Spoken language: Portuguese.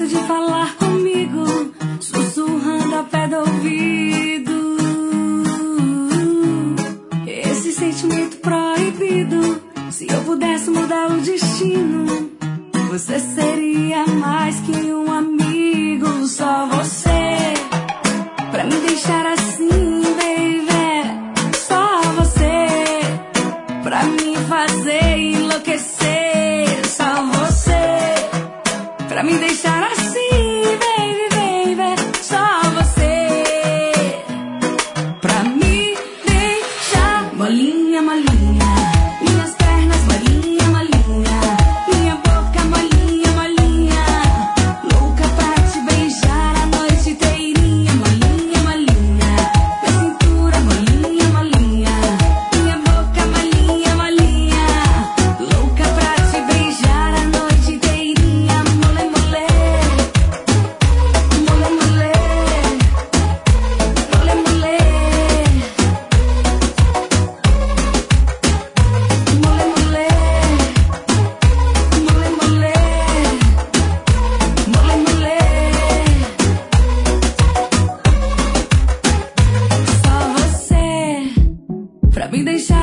jeito de falar comigo, sussurrando ao pé do ouvido. Esse sentimento proibido, se eu pudesse mudar o destino, você seria mais que um amigo. Só você pra me deixar assim, baby. Só você pra me fazer enlouquecer. Só você pra me deixar assim, baby, baby. Só você pra me deixar molinha, molinha. Minhas pernas molinha, molinha. Minha boca molinha, molinha. Louca pra te beijar a noite inteirinha. Molinha, molinha. Minha cintura molinha, molinha. Minha boca molinha, molinha. Louca pra te beijar a noite inteirinha. Mole, mole. Mole, mole. Mole, mole. Mole, mole. Mole, mole. Mole, mole. Só você pra me deixar